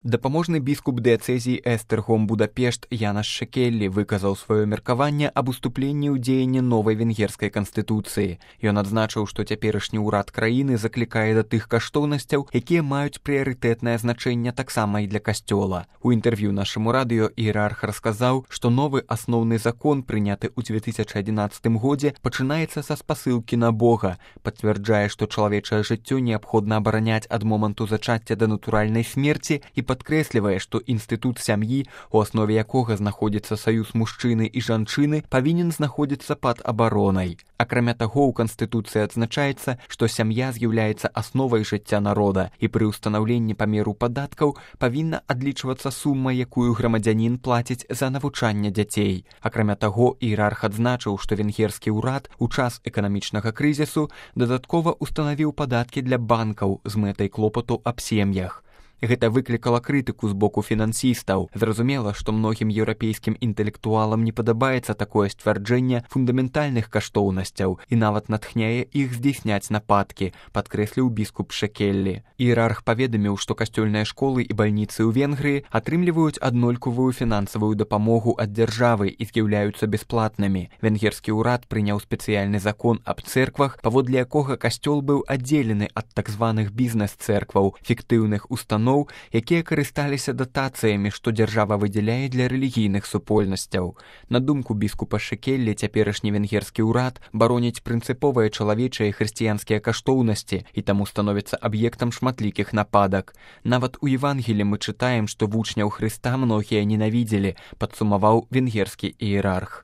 Дапаможны біскуп дыяцэзіі Эстергом Будапешт Янаш Шекеллі выказаў сваё меркаванне аб уступленні ў дзеянне новай венгерскай канстытуцыі. Ён адзначыў, што цяперашні ўрад краіны заклікае да тых каштоўнасцяў, якія маюць прыярытэтнае значэнне таксама і для касцёла. У інтэрв'ю нашаму радыё іерарх расказаў, што новы асноўны закон, прыняты ў 2011 годзе, пачынаецца са спасылкі на Бога, пацвярджае, што чалавечае жыццё неабходна абараняць ад моманту зачацця да натуральнай смерці і падкрэслівае, што інстытут сям'і, у аснове якога знаходзіцца саюз мужчыны і жанчыны, павінен знаходзіцца пад абаронай. Акрамя таго, у Канстытуцыі адзначаецца, што сям'я з'яўляецца асновай жыцця народа і пры ўстанаўленні памеру падаткаў павінна адлічвацца сума, якую грамадзянін плаціць за навучанне дзяцей. Акрамя таго, іерарх адзначыў, што венгерскі ўрад у час эканамічнага крызісу дадаткова устанавіў падаткі для банкаў з мэтай клопату аб сем'ях. Гэта выклікала крытыку з боку фінансістаў. Зразумела, што многім еўрапейскім інтэлектуалам не падабаецца такое сцвярджэнне фундаментальных каштоўнасцяў і нават натхняе іх здзейсняць нападкі, падкрэсліў біскуп Шекеллі. Іерарх паведаміў, што касцёльныя школы і бальніцы ў Венгрыі атрымліваюць аднолькавую фінансавую дапамогу ад дзяржавы і з'яўляюцца бясплатнымі. Венгерскі ўрад прыняў спецыяльны закон аб цэрквах, паводле якога касцёл быў аддзелены ад так званых бізнес-цэркваў, фіктыўных устаноў, якія карысталіся датацыямі, што дзяржава выдзяляе для рэлігійных супольнасцяў. На думку біскупа Шекеллі, цяперашні венгерскі ўрад бароніць прынцыповыя чалавечыя і хрысціянскія каштоўнасці і таму становіцца аб'ектам шматлікіх нападак. Нават у Евангелі мы чытаем, што вучняў Хрыста многія ненавідзелі, падсумаваў венгерскі іерарх.